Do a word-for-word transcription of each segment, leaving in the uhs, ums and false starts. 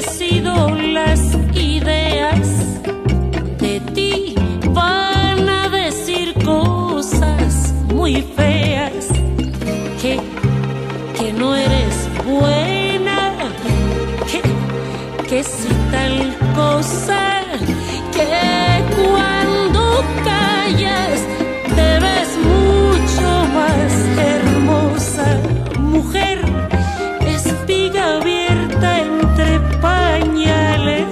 sido las ideas de ti. Van a decir cosas muy feas, que, que no eres buena, que, que si tal cosa, que cuando callas te ves mucho más hermosa. Mujer, espiga abierta entre pañales,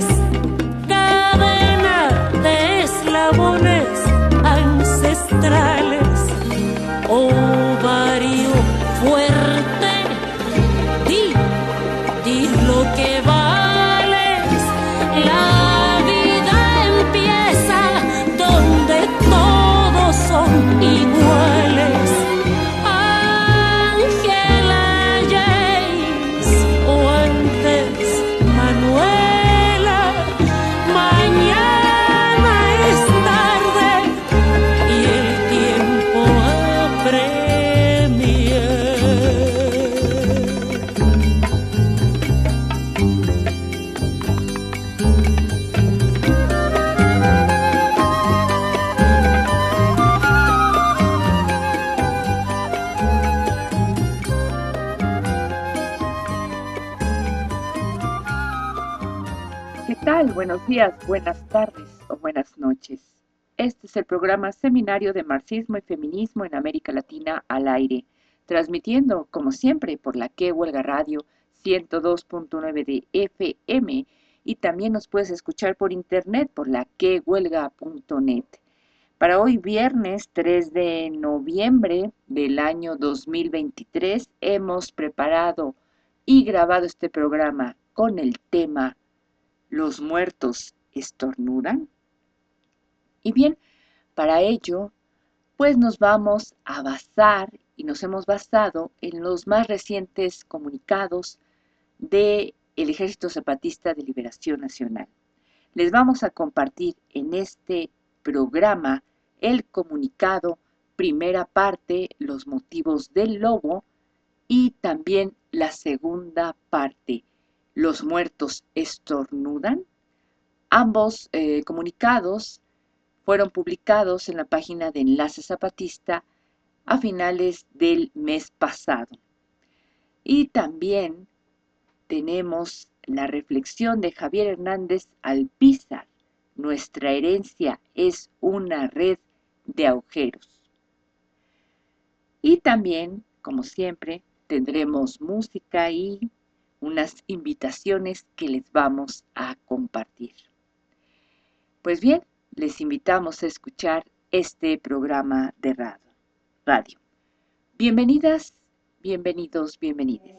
cadena de eslabones ancestrales, ovario fuerte, di, di lo que vales. La vida empieza donde todos son iguales. Ángela James o antes Manuela, mañana es tarde y el tiempo apremia. ¿Qué tal? Buenos días, buenas tardes o buenas noches. Este es el programa Seminario de Marxismo y Feminismo en América Latina al aire, transmitiendo, como siempre, por la Que Huelga Radio ciento dos punto nueve de F M y también nos puedes escuchar por internet por la que huelga punto net. Para hoy, viernes tres de noviembre del año dos mil veintitrés, hemos preparado y grabado este programa con el tema ¿Los muertos estornudan? Y bien, para ello, pues nos vamos a basar y nos hemos basado en los más recientes comunicados del Ejército Zapatista de Liberación Nacional. Les vamos a compartir en este programa el comunicado, primera parte, los motivos del lobo, y también la segunda parte, ¿los muertos estornudan? Ambos eh, comunicados fueron publicados en la página de Enlace Zapatista a finales del mes pasado. Y también tenemos la reflexión de Javier Hernández Alpizar. Nuestra herencia es una red de agujeros. Y también, como siempre, tendremos música y unas invitaciones que les vamos a compartir. Pues bien, les invitamos a escuchar este programa de radio. Bienvenidas, bienvenidos, bienvenides.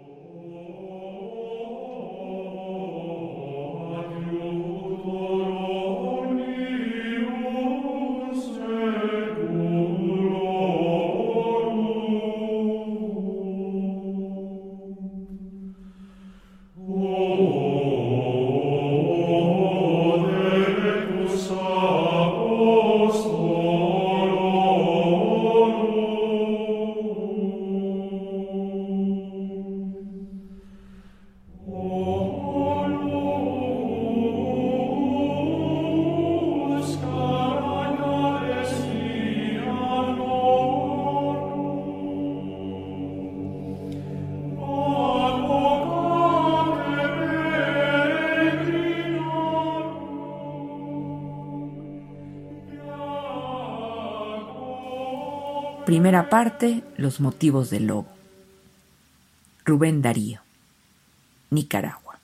Primera parte, los motivos del lobo. Rubén Darío, Nicaragua.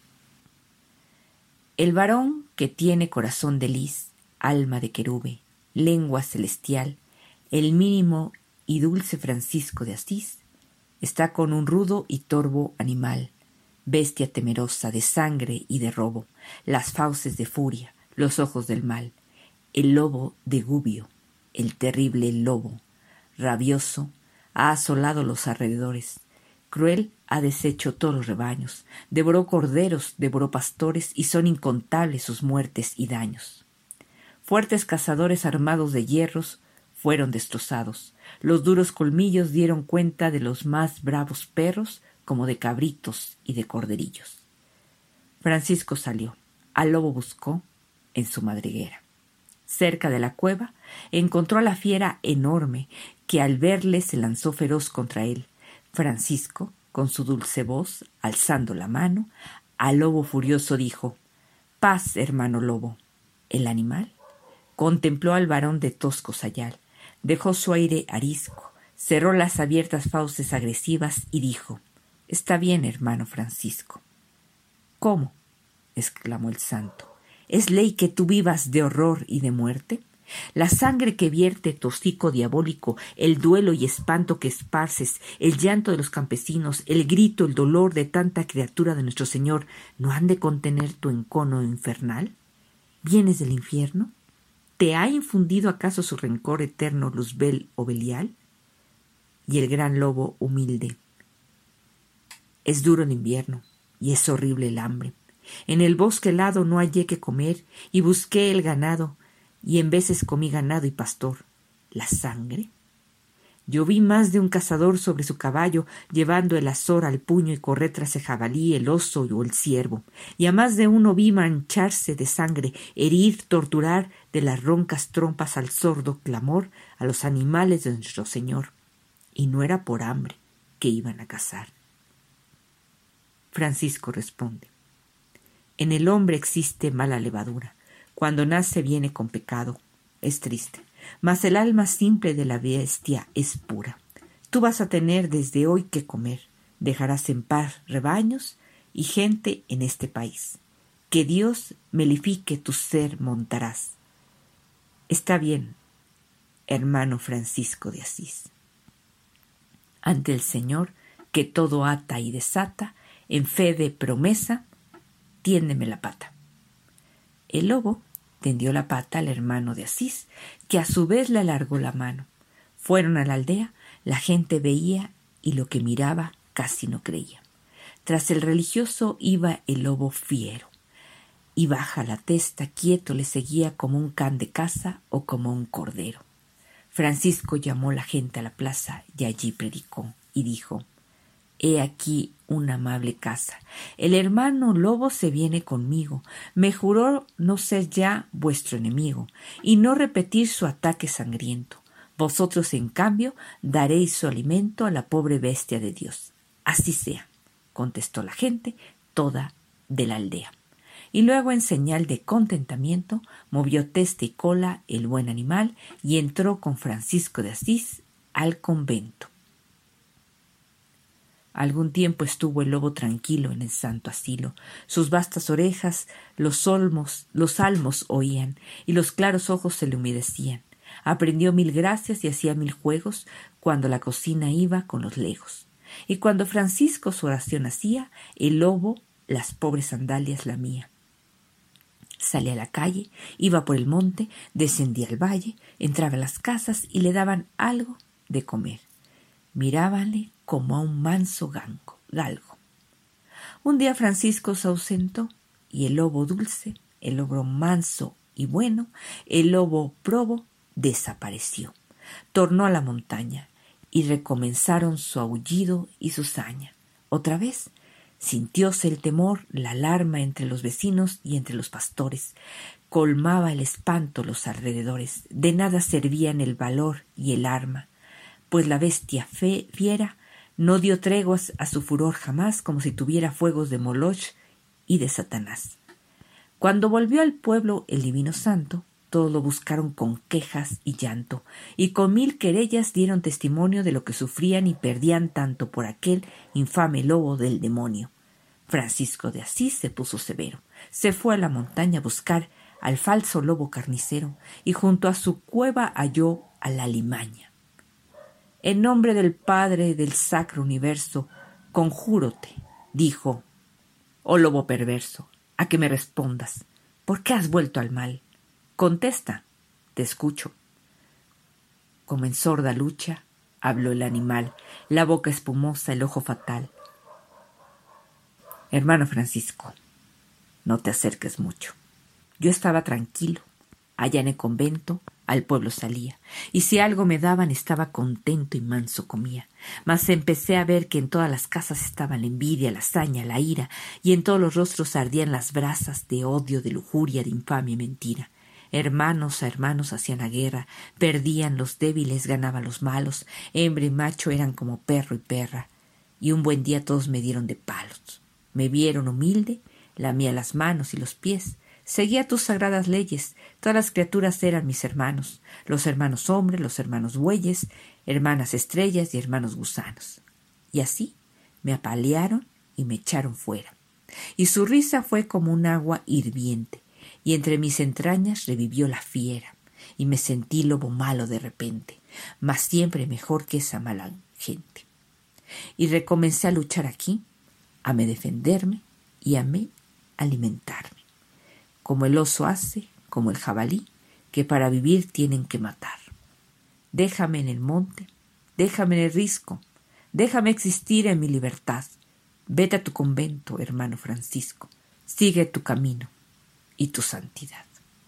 El varón que tiene corazón de lis, alma de querube, lengua celestial, el mínimo y dulce Francisco de Asís, está con un rudo y torvo animal, bestia temerosa de sangre y de robo, las fauces de furia, los ojos del mal, el lobo de Gubbio, el terrible lobo, rabioso, ha asolado los alrededores, cruel ha deshecho todos los rebaños, devoró corderos, devoró pastores, y son incontables sus muertes y daños. Fuertes cazadores armados de hierros fueron destrozados, los duros colmillos dieron cuenta de los más bravos perros como de cabritos y de corderillos. Francisco salió. Al lobo buscó en su madriguera. Cerca de la cueva encontró a la fiera enorme que al verle se lanzó feroz contra él. Francisco, con su dulce voz, alzando la mano, al lobo furioso dijo: «Paz, hermano lobo». El animal contempló al varón de tosco sayal, dejó su aire arisco, cerró las abiertas fauces agresivas y dijo: «Está bien, hermano Francisco». «¿Cómo?», exclamó el santo. «¿Es ley que tú vivas de horror y de muerte? La sangre que vierte tu hocico diabólico, el duelo y espanto que esparces, el llanto de los campesinos, el grito, el dolor de tanta criatura de nuestro Señor, ¿no han de contener tu encono infernal? ¿Vienes del infierno? ¿Te ha infundido acaso su rencor eterno Luzbel o Belial?» Y el gran lobo humilde: «Es duro el invierno y es horrible el hambre. En el bosque helado no hallé que comer y busqué el ganado, y en veces comí ganado y pastor. ¿La sangre? Yo vi más de un cazador sobre su caballo, llevando el azor al puño y correr tras el jabalí, el oso o el ciervo, y a más de uno vi mancharse de sangre, herir, torturar de las roncas trompas al sordo clamor a los animales de nuestro Señor. Y no era por hambre que iban a cazar». Francisco responde: «En el hombre existe mala levadura. Cuando nace viene con pecado. Es triste, mas el alma simple de la bestia es pura. Tú vas a tener desde hoy que comer. Dejarás en paz rebaños y gente en este país. Que Dios melifique tu ser montarás». Está bien, hermano Francisco de Asís. Ante el Señor, que todo ata y desata, en fe de promesa, tiéndeme la pata. El lobo tendió la pata al hermano de Asís, que a su vez le alargó la mano. Fueron a la aldea, la gente veía y lo que miraba casi no creía. Tras el religioso iba el lobo fiero, y baja la testa quieto le seguía como un can de caza o como un cordero. Francisco llamó la gente a la plaza y allí predicó y dijo: «He aquí una amable casa. El hermano lobo se viene conmigo. Me juró no ser ya vuestro enemigo y no repetir su ataque sangriento. Vosotros, en cambio, daréis su alimento a la pobre bestia de Dios». «Así sea», contestó la gente toda de la aldea. Y luego, en señal de contentamiento, movió testa y cola el buen animal y entró con Francisco de Asís al convento. Algún tiempo estuvo el lobo tranquilo en el santo asilo. Sus vastas orejas los olmos, los salmos oían, y los claros ojos se le humedecían. Aprendió mil gracias y hacía mil juegos cuando la cocina iba con los legos. Y cuando Francisco su oración hacía, el lobo las pobres sandalias lamía. Salía a la calle, iba por el monte, descendía al valle, entraba a las casas y le daban algo de comer. Mirábanle como a un manso gango, galgo. Un día Francisco se ausentó y el lobo dulce, el lobo manso y bueno, el lobo probo, desapareció. Tornó a la montaña y recomenzaron su aullido y su saña. Otra vez sintióse el temor, la alarma entre los vecinos y entre los pastores. Colmaba el espanto los alrededores. De nada servían el valor y el arma, pues la bestia fe, fiera no dio treguas a su furor jamás, como si tuviera fuegos de Moloch y de Satanás. Cuando volvió al pueblo el divino santo, todos lo buscaron con quejas y llanto, y con mil querellas dieron testimonio de lo que sufrían y perdían tanto por aquel infame lobo del demonio. Francisco de Asís se puso severo, se fue a la montaña a buscar al falso lobo carnicero, y junto a su cueva halló a la alimaña. «En nombre del Padre del sacro universo, conjúrote», dijo, «oh lobo perverso, a que me respondas. ¿Por qué has vuelto al mal? Contesta, te escucho». Como en sorda lucha, habló el animal, la boca espumosa, el ojo fatal. «Hermano Francisco, no te acerques mucho. Yo estaba tranquilo, allá en el convento, Al pueblo salía, y si algo me daban estaba contento y manso comía. Mas empecé a ver que en todas las casas estaba la envidia, la hazaña, la ira, y en todos los rostros ardían las brasas de odio, de lujuria, de infamia y mentira. Hermanos a hermanos hacían la guerra, perdían los débiles, ganaban los malos, hembra y macho eran como perro y perra. Y un buen día todos me dieron de palos. Me vieron humilde, lamía las manos y los pies, seguía tus sagradas leyes, todas las criaturas eran mis hermanos, los hermanos hombres, los hermanos bueyes, hermanas estrellas y hermanos gusanos. Y así me apalearon y me echaron fuera. Y su risa fue como un agua hirviente, y entre mis entrañas revivió la fiera, y me sentí lobo malo de repente, mas siempre mejor que esa mala gente. Y recomencé a luchar aquí, a me defenderme y a me alimentarme, como el oso hace, como el jabalí, que para vivir tienen que matar. Déjame en el monte, déjame en el risco, déjame existir en mi libertad. Vete a tu convento, hermano Francisco, sigue tu camino y tu santidad.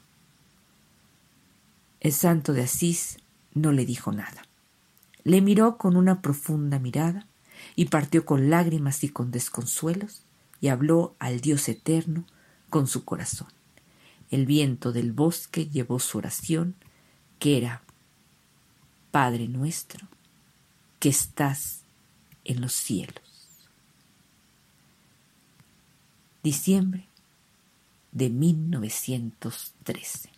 El santo de Asís no le dijo nada. Le miró con una profunda mirada y partió con lágrimas y con desconsuelos y habló al Dios eterno con su corazón. El viento del bosque llevó su oración, que era: Padre nuestro, que estás en los cielos. Diciembre de mil novecientos trece.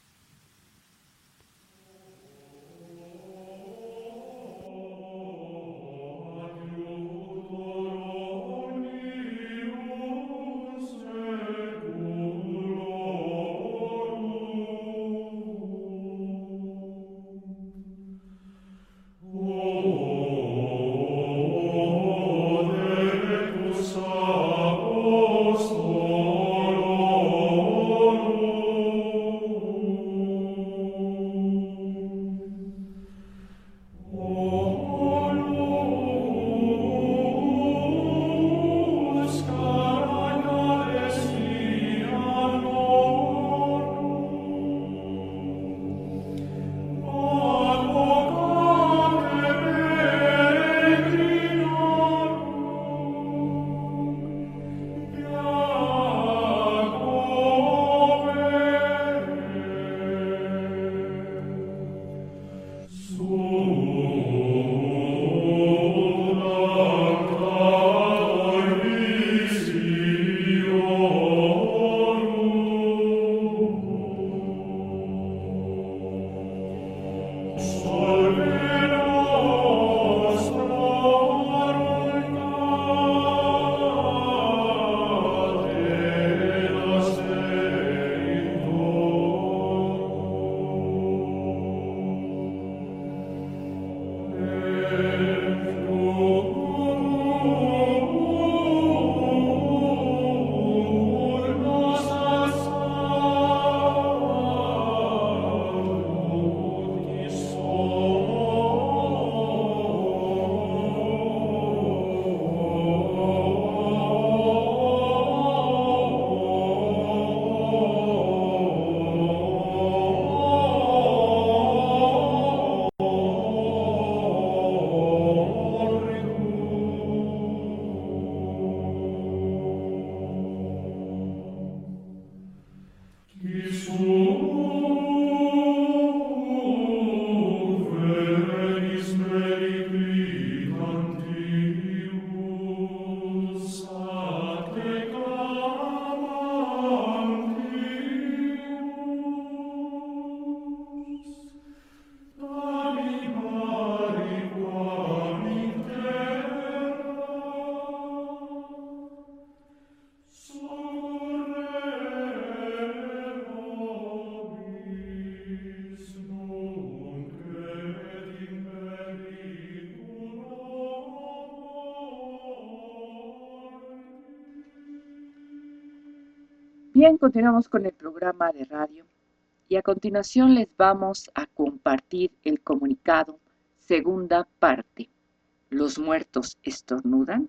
Bien, continuamos con el programa de radio y a continuación les vamos a compartir el comunicado segunda parte. ¿Los muertos estornudan?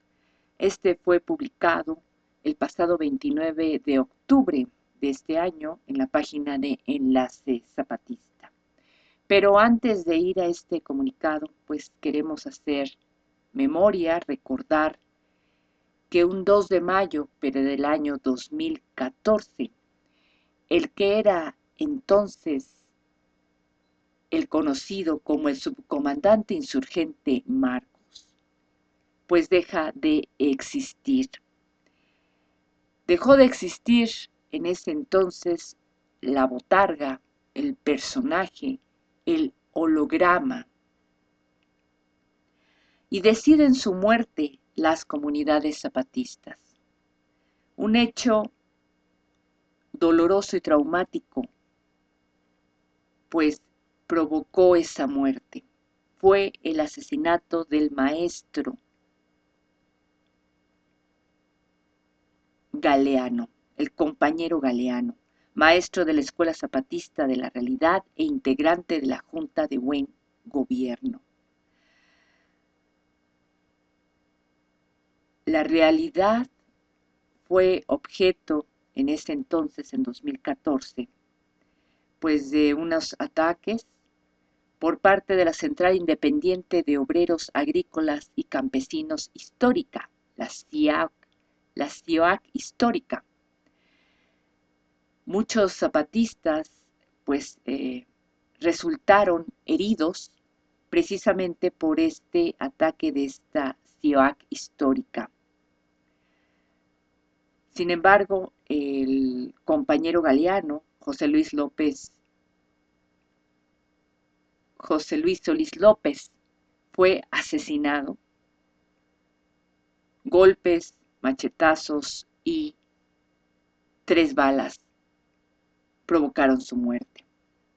Este fue publicado el pasado veintinueve de octubre de este año en la página de Enlace Zapatista. Pero antes de ir a este comunicado, pues queremos hacer memoria, recordar que un dos de mayo, pero del año dos mil catorce, el que era entonces el conocido como el subcomandante insurgente Marcos, pues deja de existir. Dejó de existir en ese entonces la botarga, el personaje, el holograma, y deciden su muerte las comunidades zapatistas. Un hecho doloroso y traumático, pues provocó esa muerte. Fue el asesinato del maestro Galeano, el compañero Galeano, maestro de la Escuela Zapatista de la Realidad e integrante de la Junta de Buen Gobierno. La realidad fue objeto en ese entonces, en dos mil catorce, pues de unos ataques por parte de la Central Independiente de Obreros Agrícolas y Campesinos Histórica, la CIAC, la CIOAC Histórica. Muchos zapatistas pues eh, resultaron heridos precisamente por este ataque de esta CIOAC Histórica. Sin embargo, el compañero Galeano, José Luis López, José Luis Solís López, fue asesinado. Golpes, machetazos y tres balas provocaron su muerte.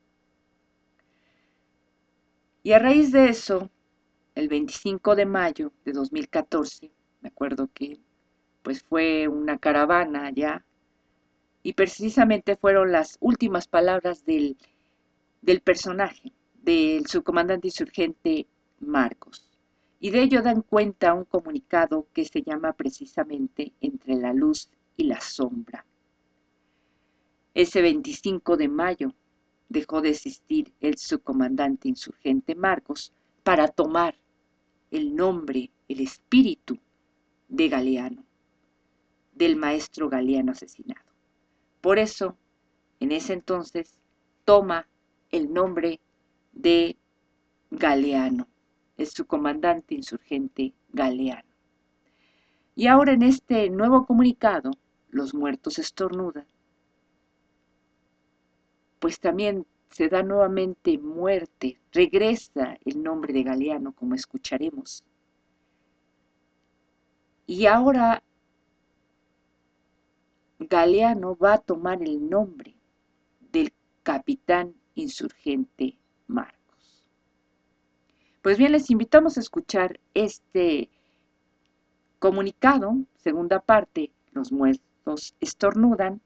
Y a raíz de eso, el veinticinco de mayo de dos mil catorce, me acuerdo que pues fue una caravana allá, y precisamente fueron las últimas palabras del, del personaje, del subcomandante insurgente Marcos. Y de ello dan cuenta un comunicado que se llama precisamente Entre la luz y la sombra. Ese veinticinco de mayo dejó de existir el subcomandante insurgente Marcos para tomar el nombre, el espíritu de Galeano, del maestro Galeano asesinado. Por eso, en ese entonces, toma el nombre de Galeano, el subcomandante insurgente Galeano. Y ahora en este nuevo comunicado, los muertos estornudan, pues también se da nuevamente muerte, regresa el nombre de Galeano, como escucharemos. Y ahora Galeano va a tomar el nombre del capitán insurgente Marcos. Pues bien, les invitamos a escuchar este comunicado, segunda parte, los muertos estornudan,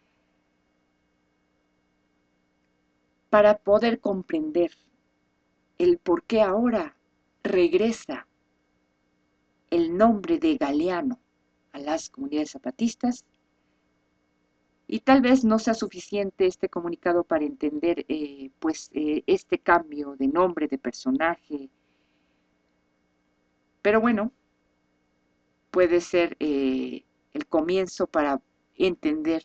para poder comprender el por qué ahora regresa el nombre de Galeano a las comunidades zapatistas. Y tal vez no sea suficiente este comunicado para entender eh, pues, eh, este cambio de nombre, de personaje. Pero bueno, puede ser eh, el comienzo para entender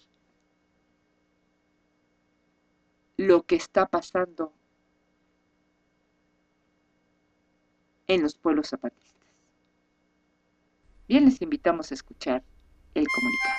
lo que está pasando en los pueblos zapatistas. Bien, les invitamos a escuchar el comunicado.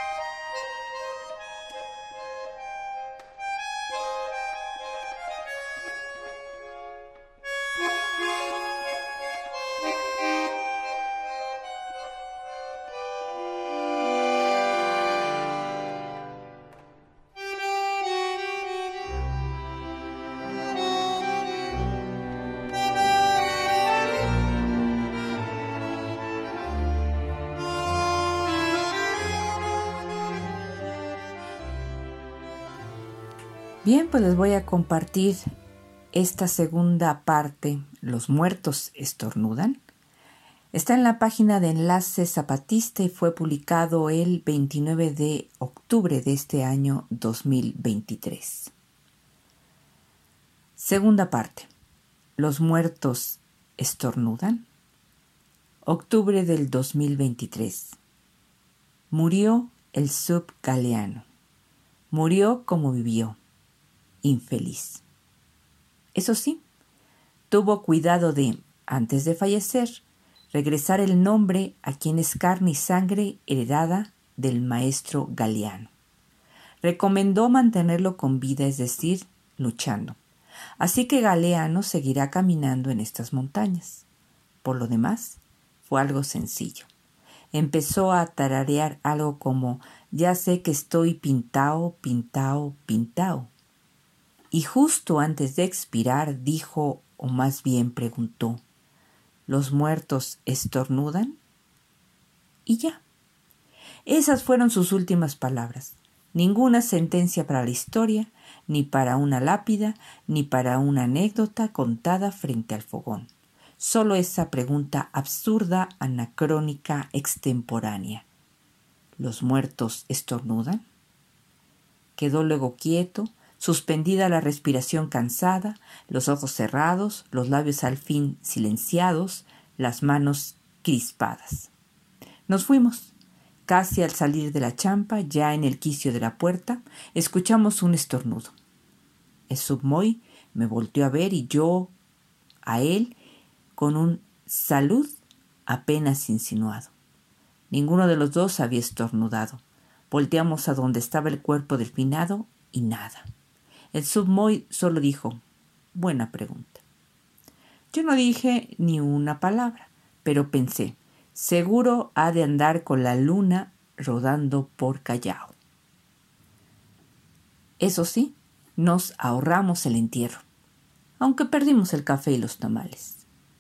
Bien, pues les voy a compartir esta segunda parte, Los muertos estornudan. Está en la página de Enlace Zapatista y fue publicado el veintinueve de octubre de este año dos mil veintitrés. Segunda parte. ¿Los muertos estornudan? Octubre del dos mil veintitrés. Murió el sub Galeano. Murió como vivió, infeliz. Eso sí, tuvo cuidado de, antes de fallecer, regresar el nombre a quien es carne y sangre heredada del maestro Galeano. Recomendó mantenerlo con vida, es decir, luchando. Así que Galeano seguirá caminando en estas montañas. Por lo demás, fue algo sencillo. Empezó a tararear algo como «Ya sé que estoy pintao, pintao, pintao». Y justo antes de expirar dijo, o más bien preguntó, ¿los muertos estornudan? Y ya. Esas fueron sus últimas palabras. Ninguna sentencia para la historia, ni para una lápida, ni para una anécdota contada frente al fogón. Solo esa pregunta absurda, anacrónica, extemporánea. ¿Los muertos estornudan? Quedó luego quieto, suspendida la respiración cansada, los ojos cerrados, los labios al fin silenciados, las manos crispadas. Nos fuimos. Casi al salir de la champa, ya en el quicio de la puerta, escuchamos un estornudo. El submoy me volteó a ver y yo a él con un salud apenas insinuado. Ninguno de los dos había estornudado. Volteamos a donde estaba el cuerpo del finado y nada. El submoy solo dijo, buena pregunta. Yo no dije ni una palabra, pero pensé, seguro ha de andar con la luna rodando por Callao. Eso sí, nos ahorramos el entierro, aunque perdimos el café y los tamales.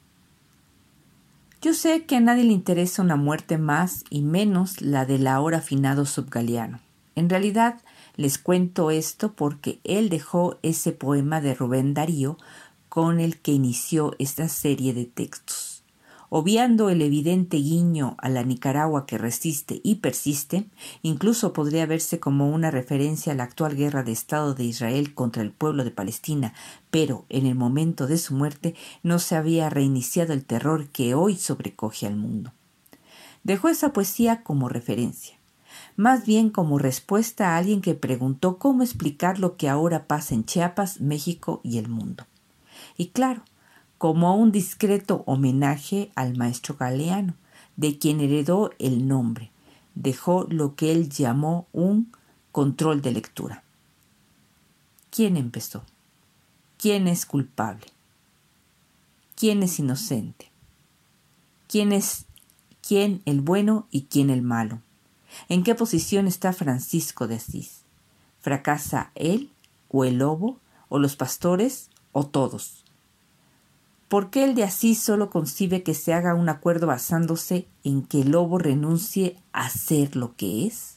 Yo sé que a nadie le interesa una muerte más y menos la del ahora finado subgaleano. En realidad, les cuento esto porque él dejó ese poema de Rubén Darío con el que inició esta serie de textos. Obviando el evidente guiño a la Nicaragua que resiste y persiste, incluso podría verse como una referencia a la actual guerra de Estado de Israel contra el pueblo de Palestina, pero en el momento de su muerte no se había reiniciado el terror que hoy sobrecoge al mundo. Dejó esa poesía como referencia, más bien como respuesta a alguien que preguntó cómo explicar lo que ahora pasa en Chiapas, México y el mundo. Y claro, como un discreto homenaje al maestro Galeano, de quien heredó el nombre. Dejó lo que él llamó un control de lectura. ¿Quién empezó? ¿Quién es culpable? ¿Quién es inocente? ¿Quién es quién el bueno y quién el malo? ¿En qué posición está Francisco de Asís? ¿Fracasa él o el lobo o los pastores o todos? ¿Por qué el de Asís solo concibe que se haga un acuerdo basándose en que el lobo renuncie a ser lo que es?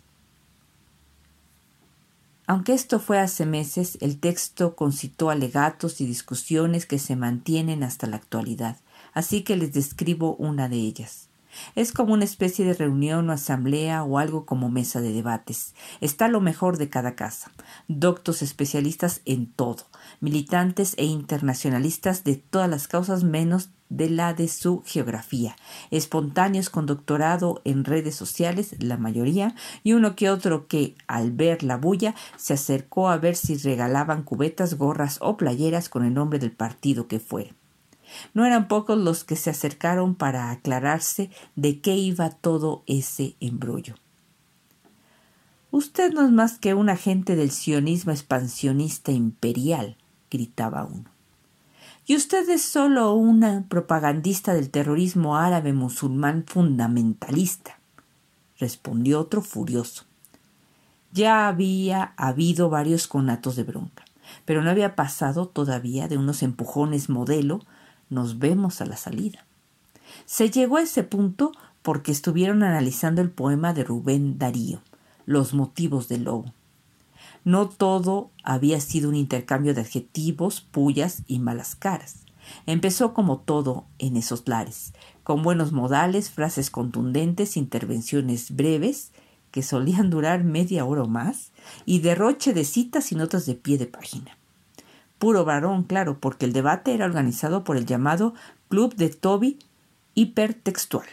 Aunque esto fue hace meses, el texto concitó alegatos y discusiones que se mantienen hasta la actualidad, así que les describo una de ellas. Es como una especie de reunión o asamblea o algo como mesa de debates. Está lo mejor de cada casa, doctos especialistas en todo, militantes e internacionalistas de todas las causas menos de la de su geografía, espontáneos con doctorado en redes sociales, la mayoría, y uno que otro que, al ver la bulla, se acercó a ver si regalaban cubetas, gorras o playeras con el nombre del partido que fuera. No eran pocos los que se acercaron para aclararse de qué iba todo ese embrollo. «Usted no es más que un agente del sionismo expansionista imperial», gritaba uno. «Y usted es solo una propagandista del terrorismo árabe musulmán fundamentalista», respondió otro furioso. Ya había habido varios conatos de bronca, pero no había pasado todavía de unos empujones modelo «nos vemos a la salida». Se llegó a ese punto porque estuvieron analizando el poema de Rubén Darío, Los motivos del lobo. No todo había sido un intercambio de adjetivos, pullas y malas caras. Empezó como todo en esos lares, con buenos modales, frases contundentes, intervenciones breves, que solían durar media hora o más, y derroche de citas y notas de pie de página. Puro varón, claro, porque el debate era organizado por el llamado Club de Toby Hipertextual.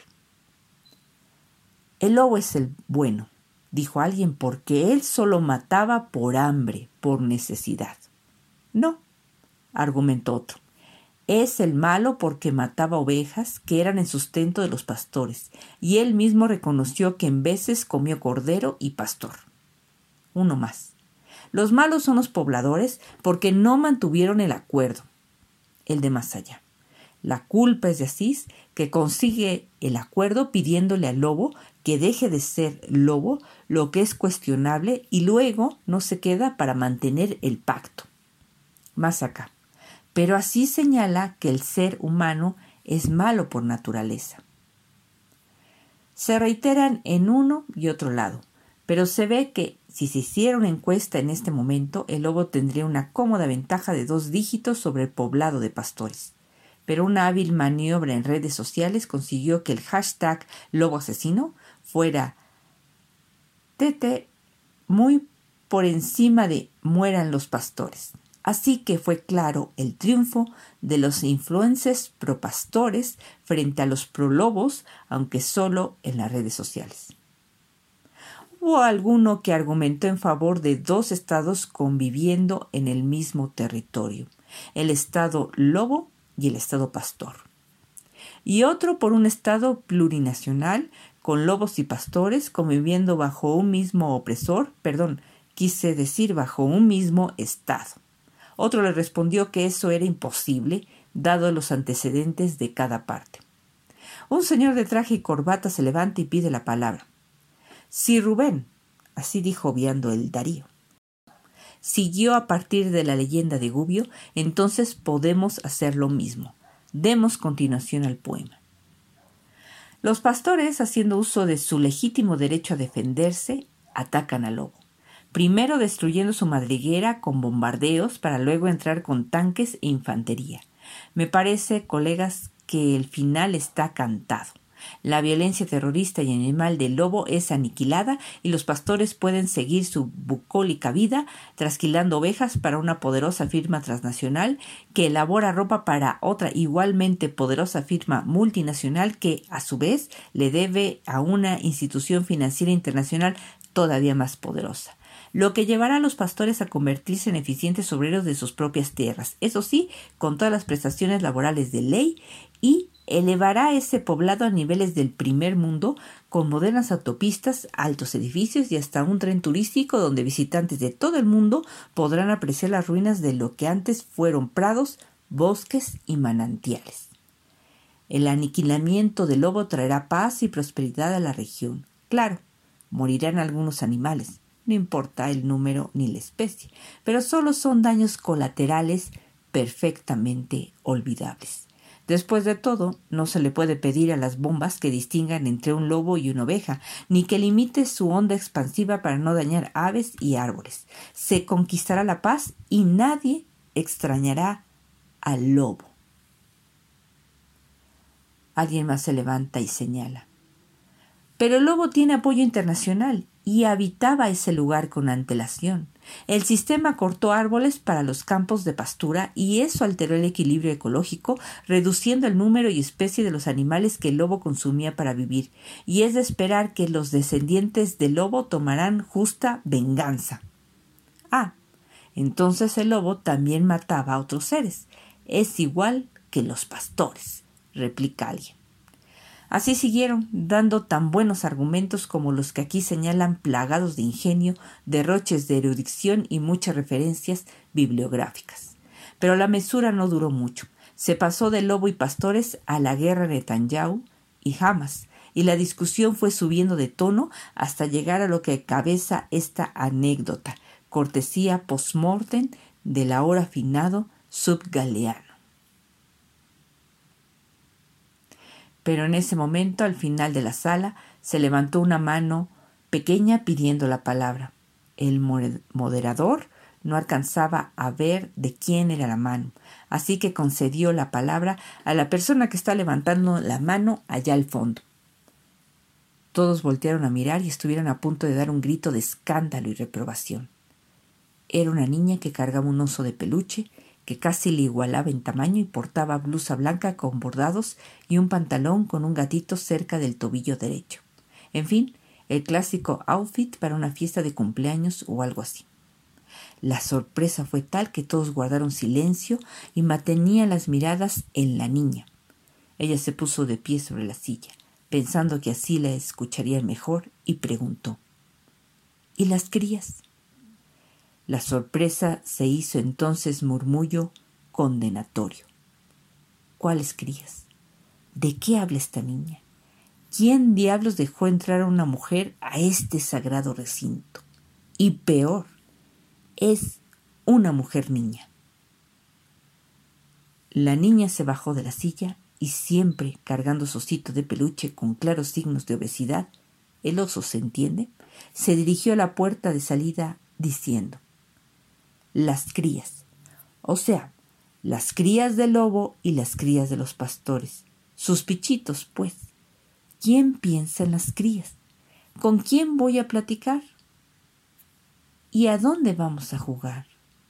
El lobo es el bueno, dijo alguien, porque él solo mataba por hambre, por necesidad. No, argumentó otro. Es el malo porque mataba ovejas que eran el sustento de los pastores, y él mismo reconoció que en veces comió cordero y pastor. Uno más. Los malos son los pobladores porque no mantuvieron el acuerdo, el de más allá. La culpa es de Asís, que consigue el acuerdo pidiéndole al lobo que deje de ser lobo, lo que es cuestionable, y luego no se queda para mantener el pacto. Más acá. Pero así señala que el ser humano es malo por naturaleza. Se reiteran en uno y otro lado, pero se ve que si se hiciera una encuesta en este momento, el lobo tendría una cómoda ventaja de dos dígitos sobre el poblado de pastores. Pero una hábil maniobra en redes sociales consiguió que el hashtag lobo asesino fuera tete muy por encima de mueran los pastores. Así que fue claro el triunfo de los influencers pro-pastores frente a los pro-lobos, aunque solo en las redes sociales. Hubo alguno que argumentó en favor de dos estados conviviendo en el mismo territorio, el estado lobo y el estado pastor, y otro por un estado plurinacional con lobos y pastores conviviendo bajo un mismo opresor, perdón, quise decir bajo un mismo estado. Otro le respondió que eso era imposible, dado los antecedentes de cada parte. Un señor de traje y corbata se levanta y pide la palabra. Si Rubén, así dijo obviando el Darío, siguió a partir de la leyenda de Gubbio, entonces podemos hacer lo mismo. Demos continuación al poema. Los pastores, haciendo uso de su legítimo derecho a defenderse, atacan al lobo. Primero destruyendo su madriguera con bombardeos para luego entrar con tanques e infantería. Me parece, colegas, que el final está cantado. La violencia terrorista y animal del lobo es aniquilada y los pastores pueden seguir su bucólica vida trasquilando ovejas para una poderosa firma transnacional que elabora ropa para otra igualmente poderosa firma multinacional que, a su vez, le debe a una institución financiera internacional todavía más poderosa, lo que llevará a los pastores a convertirse en eficientes obreros de sus propias tierras, eso sí, con todas las prestaciones laborales de ley, y elevará ese poblado a niveles del primer mundo con modernas autopistas, altos edificios y hasta un tren turístico donde visitantes de todo el mundo podrán apreciar las ruinas de lo que antes fueron prados, bosques y manantiales. El aniquilamiento del lobo traerá paz y prosperidad a la región. Claro, morirán algunos animales, no importa el número ni la especie, pero solo son daños colaterales perfectamente olvidables. Después de todo, no se le puede pedir a las bombas que distingan entre un lobo y una oveja, ni que limite su onda expansiva para no dañar aves y árboles. Se conquistará la paz y nadie extrañará al lobo. Alguien más se levanta y señala. Pero el lobo tiene apoyo internacional y habitaba ese lugar con antelación. El sistema cortó árboles para los campos de pastura y eso alteró el equilibrio ecológico, reduciendo el número y especie de los animales que el lobo consumía para vivir, y es de esperar que los descendientes del lobo tomarán justa venganza. Ah, entonces el lobo también mataba a otros seres. Es igual que los pastores, replica alguien. Así siguieron, dando tan buenos argumentos como los que aquí señalan, plagados de ingenio, derroches de erudición y muchas referencias bibliográficas. Pero la mesura no duró mucho. Se pasó de lobo y pastores a la guerra de Netanyahu y Hamas, y la discusión fue subiendo de tono hasta llegar a lo que cabeza esta anécdota, cortesía post-mortem del ahora finado Subgaleano. Pero en ese momento, al final de la sala, se levantó una mano pequeña pidiendo la palabra. El moderador no alcanzaba a ver de quién era la mano, así que concedió la palabra a la persona que está levantando la mano allá al fondo. Todos voltearon a mirar y estuvieron a punto de dar un grito de escándalo y reprobación. Era una niña que cargaba un oso de peluche que casi le igualaba en tamaño y portaba blusa blanca con bordados y un pantalón con un gatito cerca del tobillo derecho. En fin, el clásico outfit para una fiesta de cumpleaños o algo así. La sorpresa fue tal que todos guardaron silencio y mantenían las miradas en la niña. Ella se puso de pie sobre la silla, pensando que así la escucharían mejor, y preguntó: ¿Y las crías? La sorpresa se hizo entonces murmullo condenatorio. ¿Cuáles crías? ¿De qué habla esta niña? ¿Quién diablos dejó entrar a una mujer a este sagrado recinto? Y peor, es una mujer niña. La niña se bajó de la silla y, siempre cargando su osito de peluche con claros signos de obesidad, el oso, ¿se entiende?, se dirigió a la puerta de salida diciendo: las crías, o sea, las crías del lobo y las crías de los pastores, sus pichitos, pues. ¿Quién piensa en las crías? ¿Con quién voy a platicar? ¿Y a dónde vamos a jugar?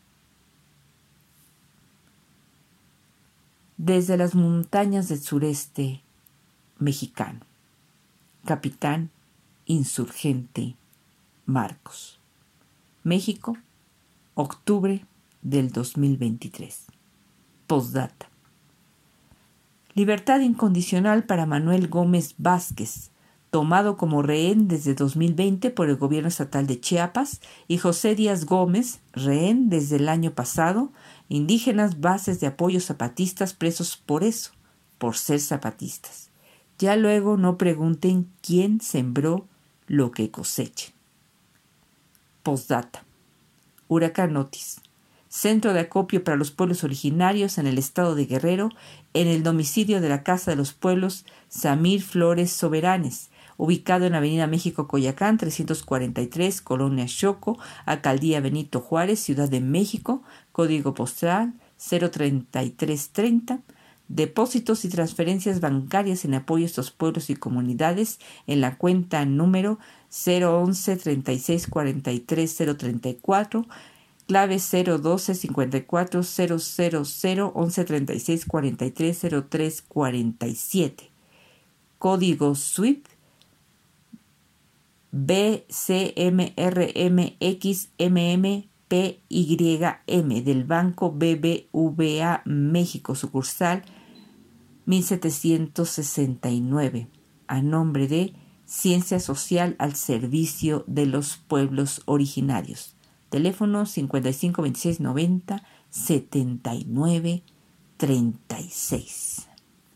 Desde las montañas del sureste mexicano. Capitán Insurgente Marcos. México, octubre del dos mil veintitrés. Postdata. Libertad incondicional para Manuel Gómez Vázquez, tomado como rehén desde dos mil veinte por el gobierno estatal de Chiapas, y José Díaz Gómez, rehén desde el año pasado, indígenas bases de apoyo zapatistas presos por eso, por ser zapatistas. Ya luego no pregunten quién sembró lo que coseche. Postdata. Huracán Otis. Centro de acopio para los pueblos originarios en el estado de Guerrero, en el domicilio de la Casa de los Pueblos Samir Flores Soberanes, ubicado en Avenida México Coyoacán trescientos cuarenta y tres, Colonia Xoco, Alcaldía Benito Juárez, Ciudad de México, código postal cero treinta y tres treinta. Depósitos y transferencias bancarias en apoyo a estos pueblos y comunidades en la cuenta número cero once treinta y seis cuarenta y tres cero treinta y cuatro, clave cero doce cincuenta y cuatro cero cero cero once treinta y seis cuarenta y tres cero tres cuarenta y siete. Código SWIFT B C M R M X M M P Y M del Banco B B V A México, sucursal mil setecientos sesenta y nueve, a nombre de Ciencia Social al Servicio de los Pueblos Originarios. Teléfono cincuenta y cinco veintiséis noventa setenta y nueve treinta y seis.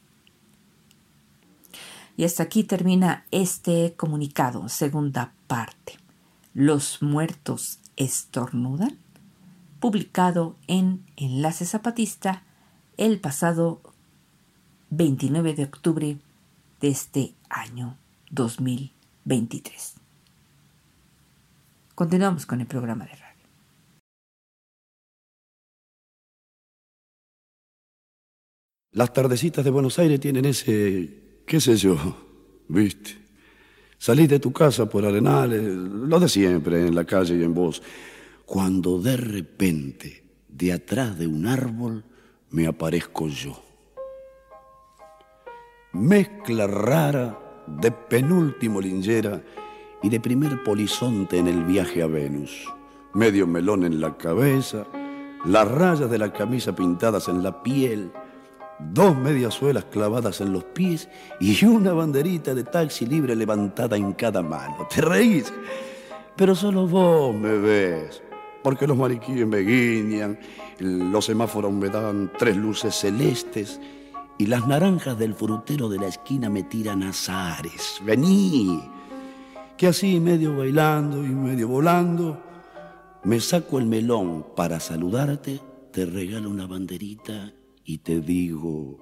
Y hasta aquí termina este comunicado, segunda parte. ¿Los muertos estornudan? Publicado en Enlace Zapatista el pasado veintinueve de octubre de este año dos mil veintitrés. Continuamos con el programa de radio. Las tardecitas de Buenos Aires tienen ese, qué sé yo, ¿viste? Salís de tu casa por Arenales, lo de siempre, en la calle y en vos, cuando de repente, de atrás de un árbol, me aparezco yo. Mezcla rara de penúltimo linchera y de primer polizonte en el viaje a Venus. Medio melón en la cabeza, las rayas de la camisa pintadas en la piel, dos mediasuelas clavadas en los pies y una banderita de taxi libre levantada en cada mano. ¿Te reís? Pero solo vos me ves, porque los mariquíes me guiñan, los semáforos me dan tres luces celestes y las naranjas del frutero de la esquina me tiran azares. Vení, que así medio bailando y medio volando, me saco el melón para saludarte, te regalo una banderita y te digo: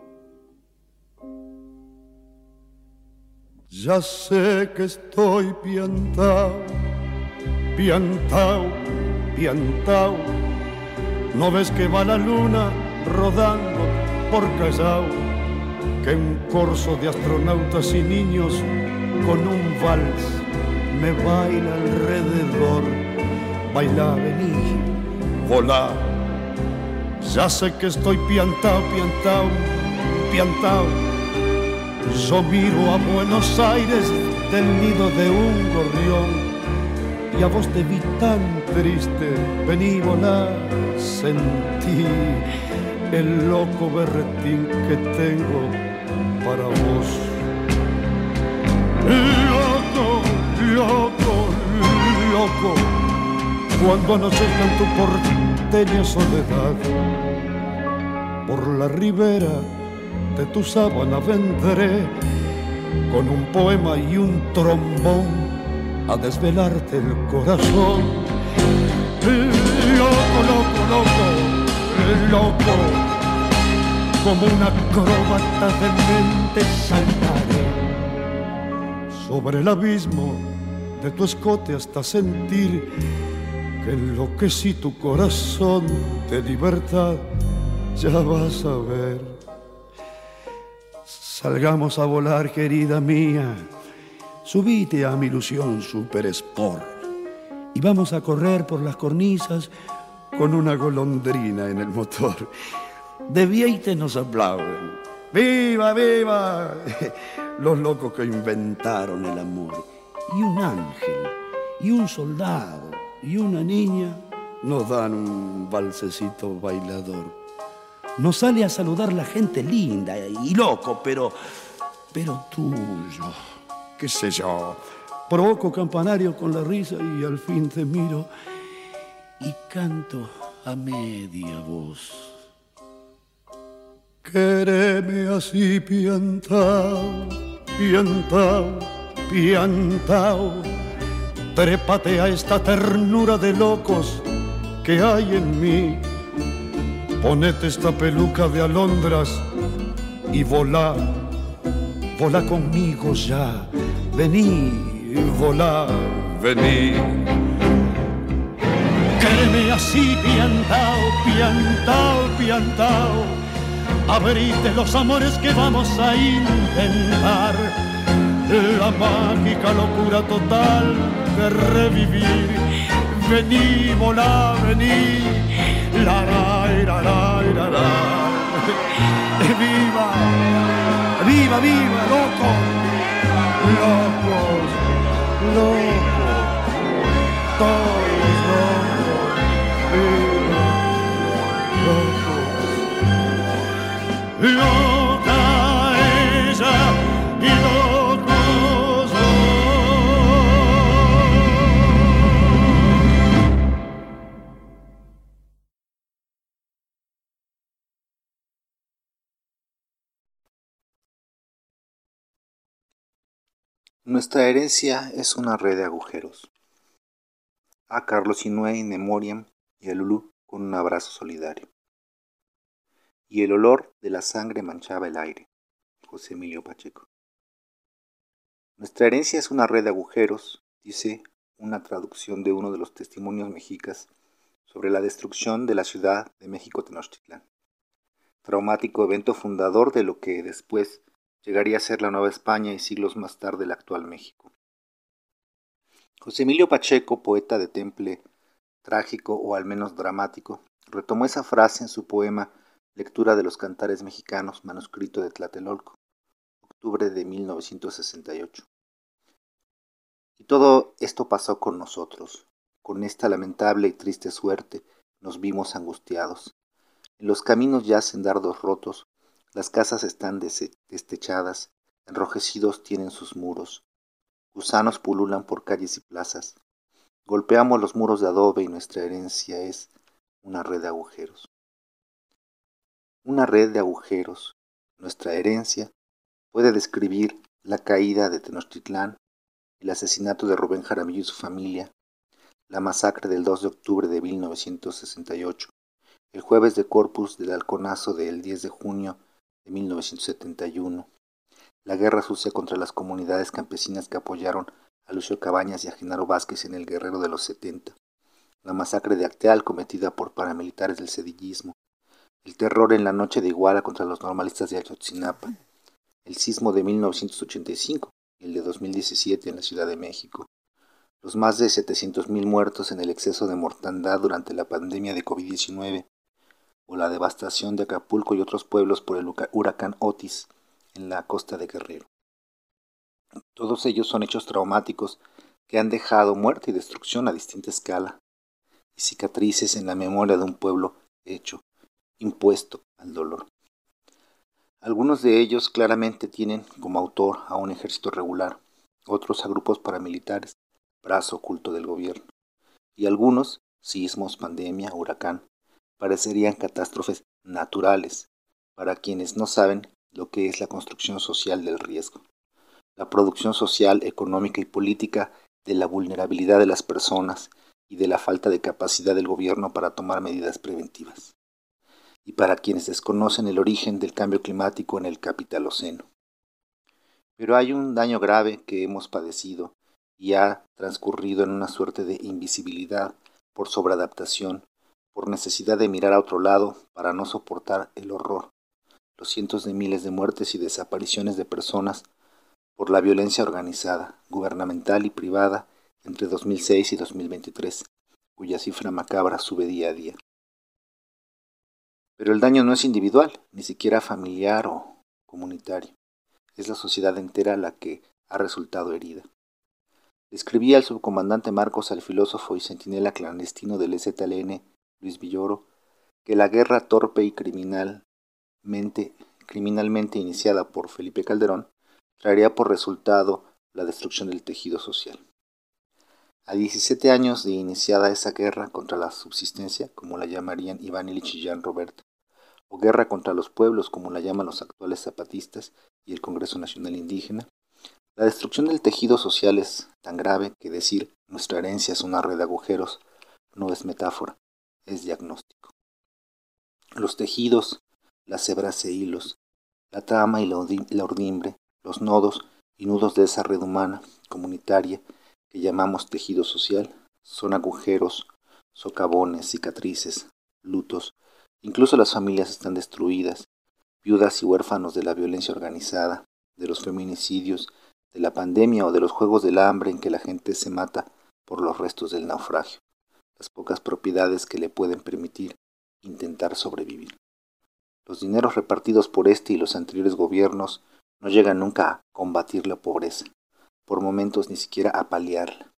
ya sé que estoy piantao, piantao, piantao. ¿No ves que va la luna rodando por Callao? Que un corso de astronautas y niños con un vals me baila alrededor. Bailá, vení, volá. Ya sé que estoy piantao, piantao, piantao. Yo miro a Buenos Aires del nido de un gorrión y a vos te vi tan triste, vení volá, sentí el loco berretín que tengo para vos. Loco, loco, loco, cuando anochezca en tu porteña soledad, por la ribera de tu sábana vendré con un poema y un trombón a desvelarte el corazón. Loco, loco, loco, loco, como una acróbata de mente saltaré sobre el abismo de tu escote hasta sentir que enloquecí tu corazón de libertad. Ya vas a ver. Salgamos a volar, querida mía. Subite a mi ilusión Super Sport y vamos a correr por las cornisas con una golondrina en el motor. De Vieite nos aplauden. ¡Viva, viva! Los locos que inventaron el amor. Y un ángel, y un soldado, y una niña nos dan un valsecito bailador. Nos sale a saludar la gente linda y loco, pero, pero tuyo. Qué sé yo, provoco campanario con la risa y al fin te miro y canto a media voz. Quéreme así piantao, piantao, piantao, trépate a esta ternura de locos que hay en mí. Ponete esta peluca de alondras y volá, volá conmigo ya. Vení, volá, vení. Quéreme así, piantao, piantao, piantao. Abrite los amores que vamos a intentar. La mágica locura total de revivir. Vení, volá, vení. La, la, la, la, la, la. ¡Viva! ¡Viva, viva, loco! Locos, locos, todos locos, viva, locos. Loca ella y locos dos. Nuestra herencia es una red de agujeros. A Carlos Inouye in memoriam y a Lulú con un abrazo solidario. Y el olor de la sangre manchaba el aire. José Emilio Pacheco. Nuestra herencia es una red de agujeros, dice una traducción de uno de los testimonios mexicas sobre la destrucción de la ciudad de México Tenochtitlán. Traumático evento fundador de lo que después llegaría a ser la Nueva España y siglos más tarde el actual México. José Emilio Pacheco, poeta de temple trágico o al menos dramático, retomó esa frase en su poema Lectura de los Cantares Mexicanos, manuscrito de Tlatelolco, octubre de mil novecientos sesenta y ocho. Y todo esto pasó con nosotros. Con esta lamentable y triste suerte nos vimos angustiados. En los caminos yacen dardos rotos, las casas están destechadas, enrojecidos tienen sus muros. Gusanos pululan por calles y plazas. Golpeamos los muros de adobe y nuestra herencia es una red de agujeros. Una red de agujeros, nuestra herencia, puede describir la caída de Tenochtitlán, el asesinato de Rubén Jaramillo y su familia, la masacre del dos de octubre de mil novecientos sesenta y ocho, el jueves de Corpus del halconazo del diez de junio de mil novecientos setenta y uno, la guerra sucia contra las comunidades campesinas que apoyaron a Lucio Cabañas y a Genaro Vázquez en el Guerrero de los setenta, la masacre de Acteal cometida por paramilitares del sedillismo, el terror en la noche de Iguala contra los normalistas de Ayotzinapa, el sismo de mil novecientos ochenta y cinco y el de dos mil diecisiete en la Ciudad de México, los más de setecientos mil muertos en el exceso de mortandad durante la pandemia de COVID diecinueve, o la devastación de Acapulco y otros pueblos por el huracán Otis en la costa de Guerrero. Todos ellos son hechos traumáticos que han dejado muerte y destrucción a distinta escala y cicatrices en la memoria de un pueblo hecho, impuesto al dolor. Algunos de ellos claramente tienen como autor a un ejército regular, otros a grupos paramilitares, brazo oculto del gobierno, y algunos, sismos, pandemia, huracán, parecerían catástrofes naturales para quienes no saben lo que es la construcción social del riesgo, la producción social, económica y política de la vulnerabilidad de las personas y de la falta de capacidad del gobierno para tomar medidas preventivas, y para quienes desconocen el origen del cambio climático en el Capitaloceno. Pero hay un daño grave que hemos padecido y ha transcurrido en una suerte de invisibilidad por sobreadaptación, por necesidad de mirar a otro lado para no soportar el horror, los cientos de miles de muertes y desapariciones de personas por la violencia organizada, gubernamental y privada entre dos mil seis y dos mil veintitrés, cuya cifra macabra sube día a día. Pero el daño no es individual, ni siquiera familiar o comunitario. Es la sociedad entera la que ha resultado herida. Escribía el subcomandante Marcos al filósofo y centinela clandestino del E Z L N, Luis Villoro, que la guerra torpe y criminalmente, criminalmente iniciada por Felipe Calderón traería por resultado la destrucción del tejido social. A diecisiete años de iniciada esa guerra contra la subsistencia, como la llamarían Iván Ilich y Jean Robert, o guerra contra los pueblos, como la llaman los actuales zapatistas y el Congreso Nacional Indígena, la destrucción del tejido social es tan grave que decir nuestra herencia es una red de agujeros no es metáfora, es diagnóstico. Los tejidos, las hebras e hilos, la trama y la urdimbre, los nodos y nudos de esa red humana, comunitaria, que llamamos tejido social, son agujeros, socavones, cicatrices, lutos. Incluso las familias están destruidas, viudas y huérfanos de la violencia organizada, de los feminicidios, de la pandemia o de los juegos del hambre en que la gente se mata por los restos del naufragio, las pocas propiedades que le pueden permitir intentar sobrevivir. Los dineros repartidos por este y los anteriores gobiernos no llegan nunca a combatir la pobreza, por momentos ni siquiera a paliarla.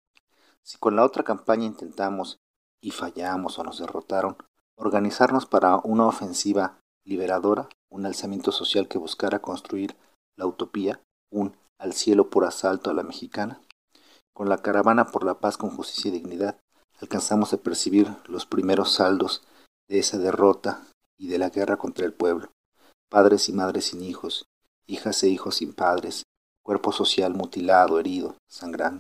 Si con la otra campaña intentamos, y fallamos o nos derrotaron, organizarnos para una ofensiva liberadora, un alzamiento social que buscara construir la utopía, un al cielo por asalto a la mexicana, con la caravana por la paz con justicia y dignidad, alcanzamos a percibir los primeros saldos de esa derrota y de la guerra contra el pueblo, padres y madres sin hijos, hijas e hijos sin padres, cuerpo social mutilado, herido, sangrando.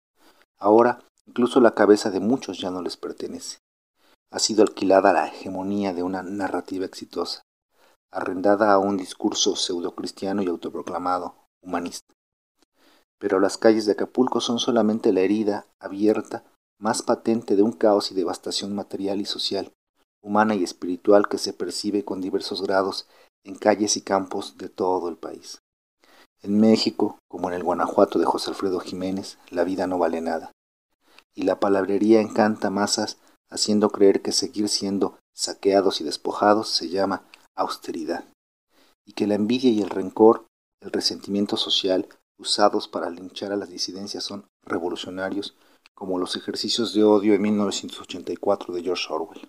Ahora, incluso la cabeza de muchos ya no les pertenece. Ha sido alquilada a la hegemonía de una narrativa exitosa, arrendada a un discurso pseudocristiano y autoproclamado humanista. Pero las calles de Acapulco son solamente la herida abierta más patente de un caos y devastación material y social, humana y espiritual que se percibe con diversos grados en calles y campos de todo el país. En México, como en el Guanajuato de José Alfredo Jiménez, la vida no vale nada. Y la palabrería encanta masas haciendo creer que seguir siendo saqueados y despojados se llama austeridad. Y que la envidia y el rencor, el resentimiento social, usados para linchar a las disidencias son revolucionarios, como los ejercicios de odio en mil novecientos ochenta y cuatro de George Orwell.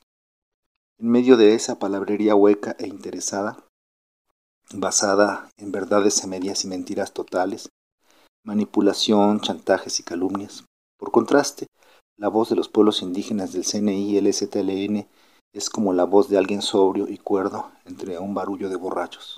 En medio de esa palabrería hueca e interesada, basada en verdades a medias y mentiras totales, manipulación, chantajes y calumnias, por contraste, la voz de los pueblos indígenas del C N I y el E Z L N es como la voz de alguien sobrio y cuerdo entre un barullo de borrachos.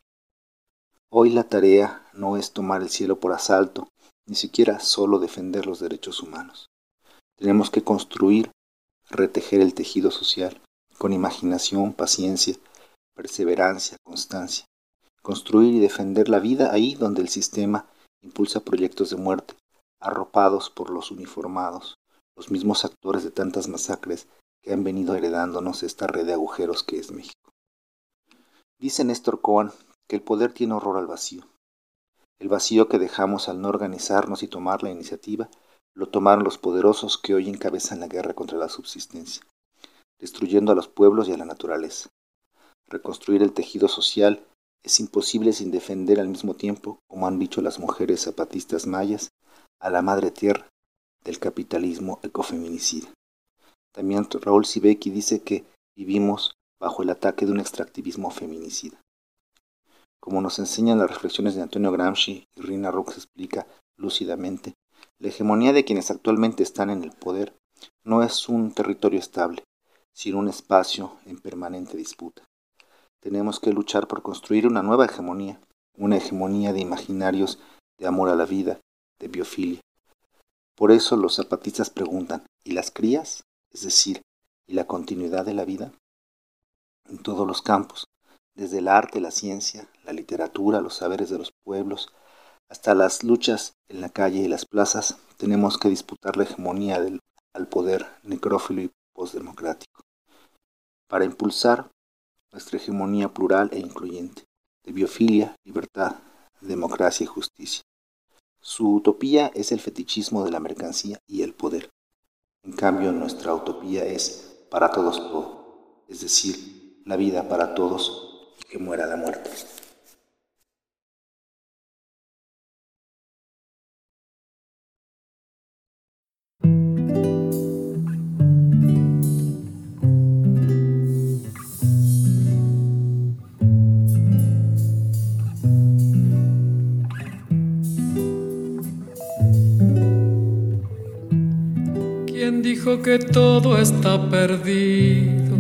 Hoy la tarea no es tomar el cielo por asalto, ni siquiera solo defender los derechos humanos. Tenemos que construir, retejer el tejido social, con imaginación, paciencia, perseverancia, constancia. Construir y defender la vida ahí donde el sistema impulsa proyectos de muerte, arropados por los uniformados, los mismos actores de tantas masacres que han venido heredándonos esta red de agujeros que es México. Dice Néstor Cohen que el poder tiene horror al vacío. El vacío que dejamos al no organizarnos y tomar la iniciativa, lo tomaron los poderosos que hoy encabezan la guerra contra la subsistencia. destruyendo a los pueblos y a la naturaleza. Reconstruir el tejido social es imposible sin defender al mismo tiempo, como han dicho las mujeres zapatistas mayas, a la madre tierra del capitalismo ecofeminicida. También Raúl Sibeki dice que vivimos bajo el ataque de un extractivismo feminicida. Como nos enseñan las reflexiones de Antonio Gramsci y Rina Rux explica lúcidamente, la hegemonía de quienes actualmente están en el poder no es un territorio estable, sino un espacio en permanente disputa. Tenemos que luchar por construir una nueva hegemonía, una hegemonía de imaginarios, de amor a la vida, de biofilia. Por eso los zapatistas preguntan, ¿y las crías? Es decir, ¿y la continuidad de la vida? En todos los campos, desde el arte, la ciencia, la literatura, los saberes de los pueblos, hasta las luchas en la calle y las plazas, tenemos que disputar la hegemonía del, al poder necrófilo y postdemocrático, para impulsar nuestra hegemonía plural e incluyente, de biofilia, libertad, democracia y justicia. Su utopía es el fetichismo de la mercancía y el poder. En cambio, nuestra utopía es para todos todo, es decir, la vida para todos y que muera la muerte. ¿Quién dijo que todo está perdido?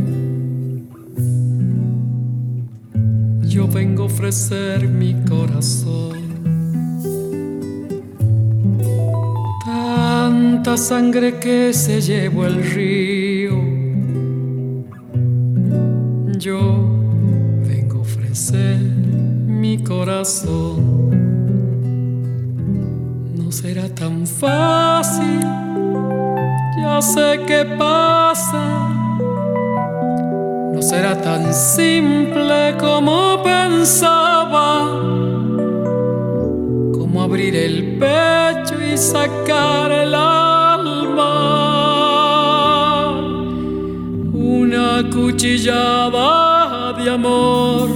Yo vengo a ofrecer mi corazón. Tanta sangre que se llevó el río. Yo vengo a ofrecer mi corazón. No será tan fácil. Ya sé qué pasa, no será tan simple como pensaba, como abrir el pecho y sacar el alma, una cuchillada de amor,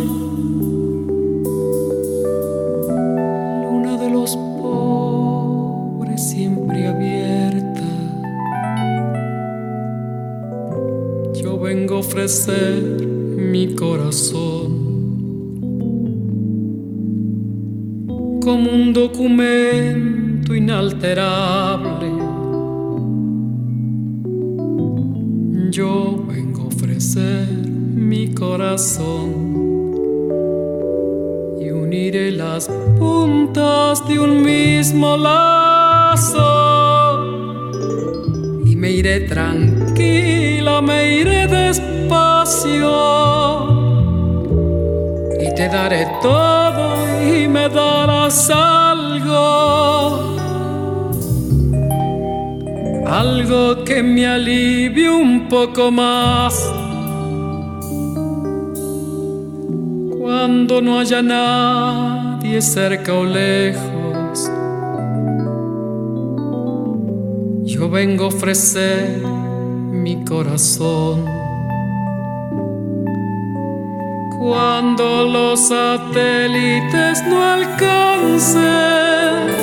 luna de los pobres siempre abierta. Vengo a ofrecer mi corazón como un documento inalterable. Yo vengo a ofrecer mi corazón y uniré las puntas de un mismo lazo. Me iré tranquila, me iré despacio y te daré todo y me darás algo, algo que me alivie un poco más cuando no haya nadie cerca o lejos. Yo vengo a ofrecer mi corazón. Cuando los satélites no alcancen,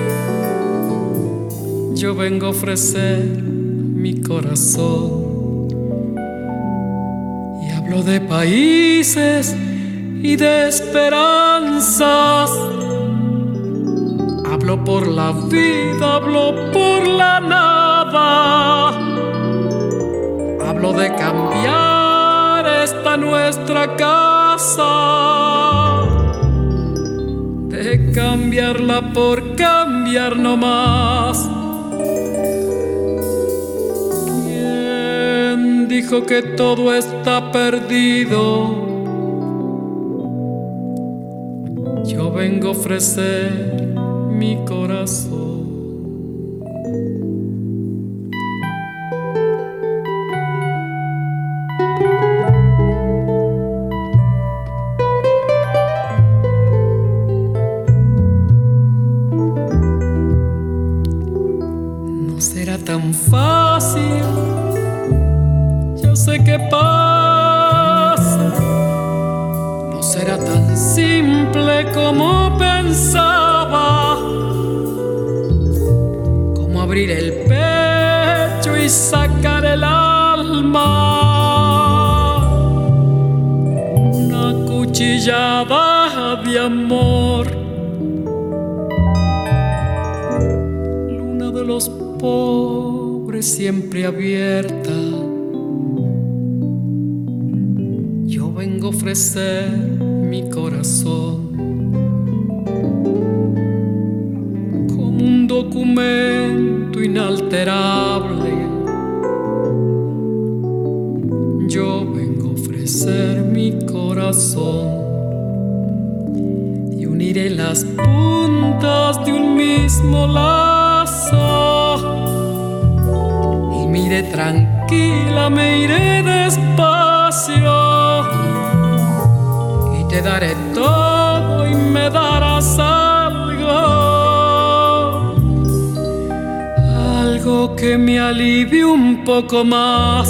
yo vengo a ofrecer mi corazón. Y hablo de países y de esperanzas. Hablo por la vida, hablo por la nada. Hablo de cambiar esta nuestra casa, de cambiarla por cambiar no más. ¿Quién dijo que todo está perdido? Yo vengo a ofrecer mi corazón. No será tan fácil, ya sé qué pasa. No será tan simple como pensaba, como abrir el pecho y sacar el alma. Una cuchillada de amor. Luna de los pobres siempre abierta. Yo vengo a ofrecer mi corazón como un documento inalterable. Yo vengo a ofrecer mi corazón y uniré las puntas de un mismo lazo. Y me iré tranquila, me iré despacio. Te daré todo y me darás algo, algo que me alivie un poco más.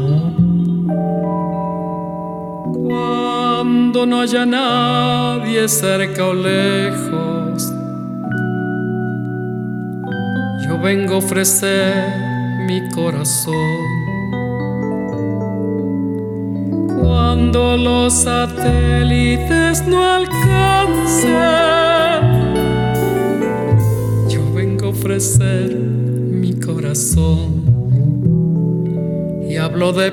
Cuando no haya nadie cerca o lejos, yo vengo a ofrecer mi corazón. Cuando los satélites no alcancen, yo vengo a ofrecer mi corazón. Y hablo de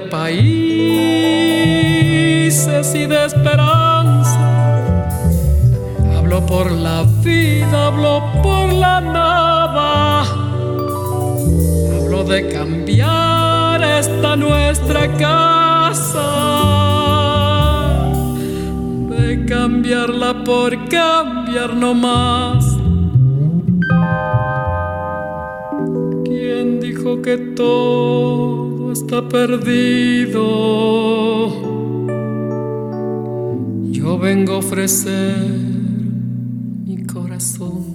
países y de esperanza. Hablo por la vida, hablo por la nada. Hablo de cambiar esta nuestra casa, de cambiarla por cambiar no más. ¿Quién dijo que todo está perdido? Yo vengo a ofrecer mi corazón.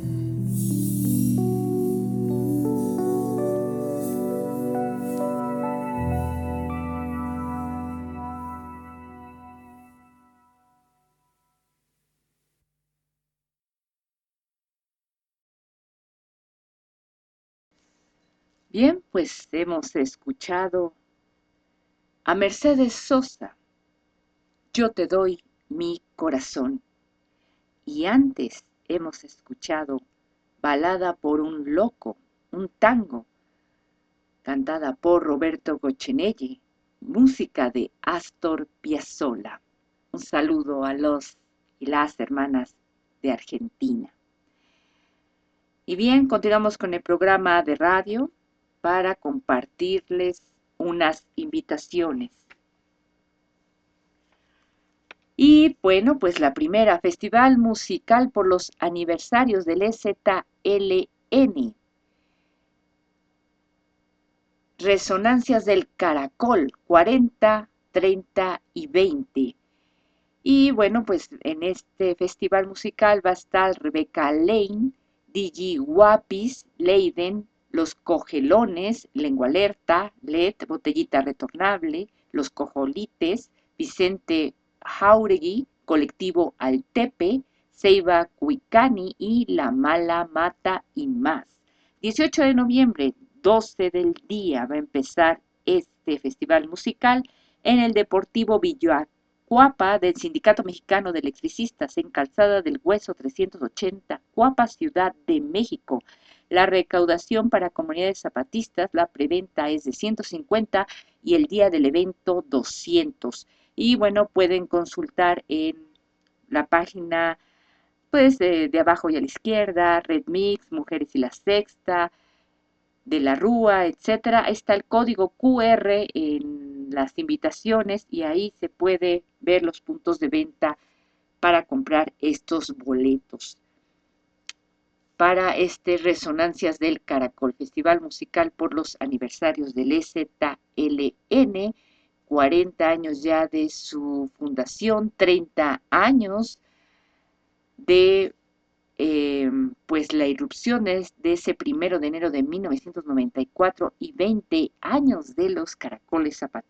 Bien, pues hemos escuchado a Mercedes Sosa, Yo te doy mi corazón. Y antes hemos escuchado Balada por un loco, un tango, cantada por Roberto Goyeneche, música de Astor Piazzolla. Un saludo a los y las hermanas de Argentina. Y bien, continuamos con el programa de radio para compartirles unas invitaciones. Y bueno, pues la primera, Festival Musical por los Aniversarios del E Z L N. Resonancias del Caracol, cuarenta, treinta y veinte. Y bueno, pues en este festival musical va a estar Rebeca Lane, Digi Guapis, Leiden, Los Cogelones, Lengua Alerta, L E D, Botellita Retornable, Los Cojolites, Vicente Jauregui, Colectivo Altepe, Ceiba Cuicani y La Mala Mata y más. dieciocho de noviembre, doce del día, va a empezar este festival musical en el Deportivo Villacuapa del Sindicato Mexicano de Electricistas en Calzada del Hueso trescientos ochenta, Cuapa, Ciudad de México. La recaudación para comunidades zapatistas, la preventa es de ciento cincuenta y el día del evento doscientos. Y bueno, pueden consultar en la página pues de, de abajo y a la izquierda, Red Mix, Mujeres y la Sexta, de la Rúa, etcétera. Ahí está el código Q R en las invitaciones y ahí se puede ver los puntos de venta para comprar estos boletos para este Resonancias del Caracol, Festival Musical por los Aniversarios del E Z L N, cuarenta años ya de su fundación, treinta años de eh, pues la irrupción de, de ese primero de enero de mil novecientos noventa y cuatro y veinte años de los Caracoles Zapatistas.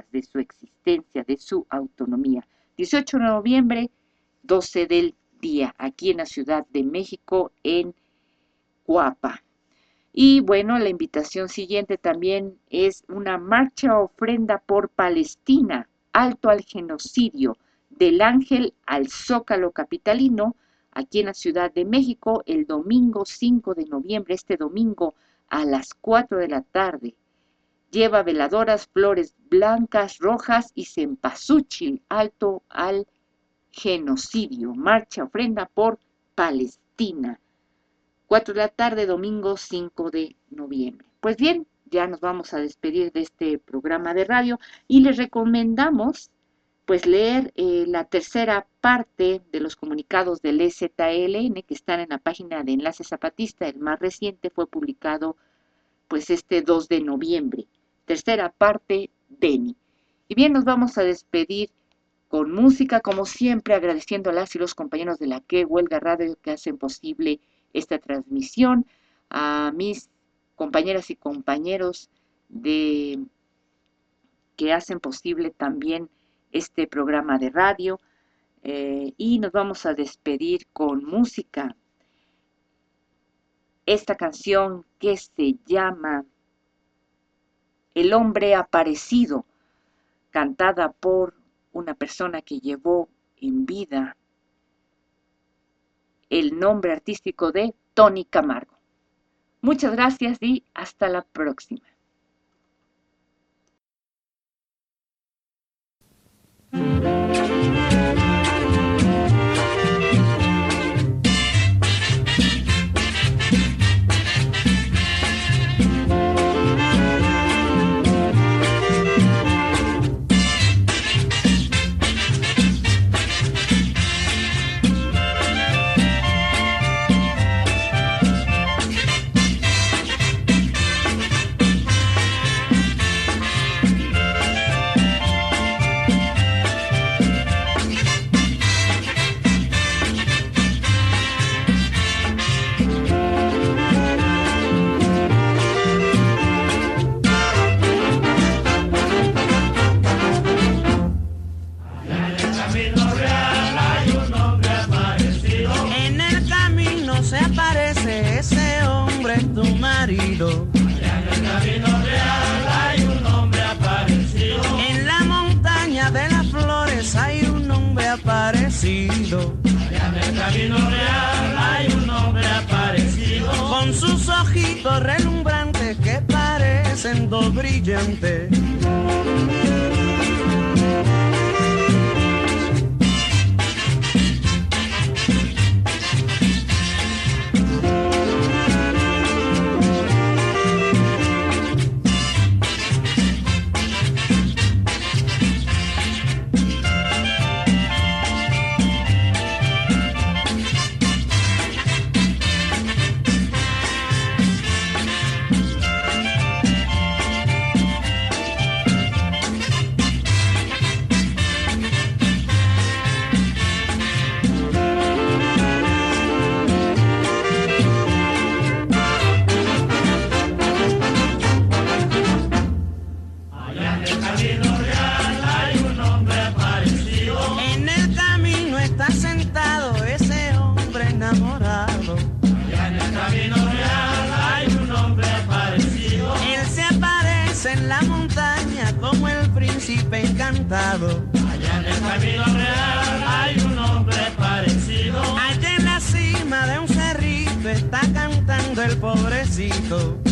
de su existencia, de su autonomía. dieciocho de noviembre, doce del día, aquí en la Ciudad de México, en Coapa. Y bueno, la invitación siguiente también es una marcha ofrenda por Palestina, alto al genocidio, del Ángel al Zócalo capitalino, aquí en la Ciudad de México, el domingo cinco de noviembre, este domingo a las cuatro de la tarde. Lleva veladoras, flores blancas, rojas y cempasúchil, alto al genocidio. Marcha ofrenda por Palestina. cuatro de la tarde, domingo cinco de noviembre. Pues bien, ya nos vamos a despedir de este programa de radio y les recomendamos pues leer eh, la tercera parte de los comunicados del E Z L N que están en la página de Enlace Zapatista. El más reciente fue publicado pues este dos de noviembre. Tercera parte, Beni. Y bien, nos vamos a despedir con música, como siempre, agradeciendo a las y los compañeros de la Que Huelga Radio que hacen posible esta transmisión, a mis compañeras y compañeros de que hacen posible también este programa de radio, eh, y nos vamos a despedir con música. Esta canción que se llama El hombre aparecido, cantada por una persona que llevó en vida el nombre artístico de Tony Camargo. Muchas gracias y hasta la próxima. Allá en el camino real hay un hombre aparecido, con sus ojitos relumbrantes que parecen dos brillantes. Allá en el camino real hay un hombre parecido. Allá en la cima de un cerrito está cantando el pobrecito.